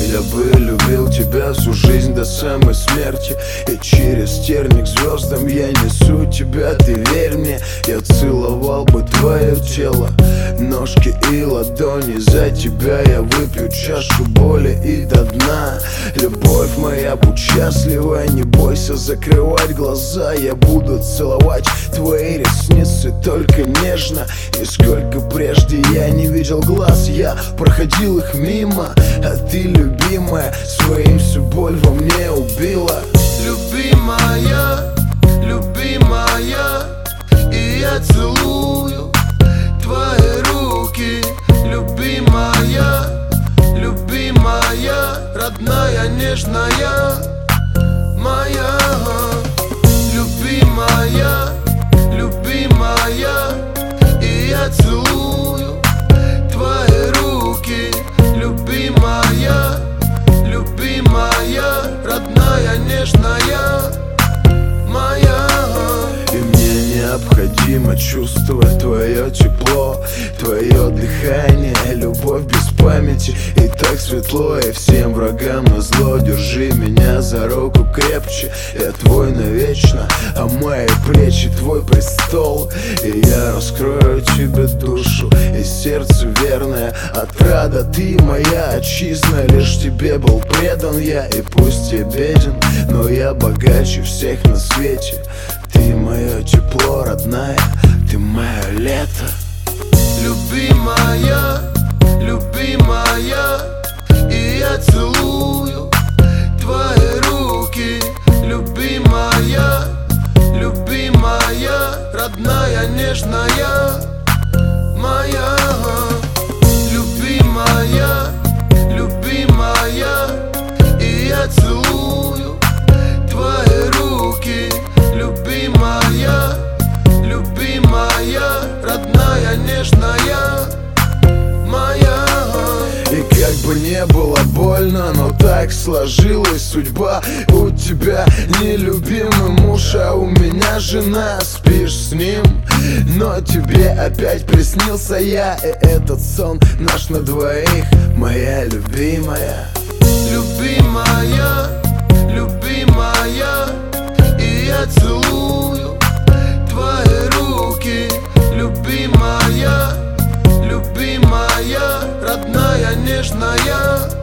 Я бы любил тебя всю жизнь до самой смерти, и через терник звездам я несу тебя, ты верь мне. Я целовал бы твое тело, ножки и ладони, за тебя я выпью чашу боли и до дна. Любовь моя, будь счастлива, не бойся закрывать глаза. Я буду целовать твои ресницы только нежно. И сколько прежде я не видел глаз, я проходил их мимо. А ты, любимая, своим всю боль во мне убила. Любимая, любимая, и я целую твои руки. Любимая, любимая, родная, нежная моя. Любимая, любимая, и я целую твои руки. Любимая, любимая, родная, нежная моя. И мне необходимо чувствовать твое тепло, твое дыхание, любовь без памяти. И так светло, и всем врагам назло. Держи меня за руку крепче, я твой навечно, а мои плечи твой престол. И я раскрою тебе душу и сердце верное отрада. Ты моя отчизна, лишь тебе был предан я. И пусть я беден, но я богаче всех на свете. Ты мое тепло, родная, ты мое лето. Любимая, любимая, и я целую твои руки. Любимая, любимая, родная, нежная моя. Любимая, любимая, и я целую твои руки. Любимая, любимая, родная, нежная моя. И как бы не было больно, но так сложилась судьба. У тебя нелюбимый муж, а у меня жена. Спишь с ним, но тебе опять приснился я. И этот сон наш на двоих, моя любимая. Любимая, любимая, и я целую твои руки. Любимая, любимая, родная, нежная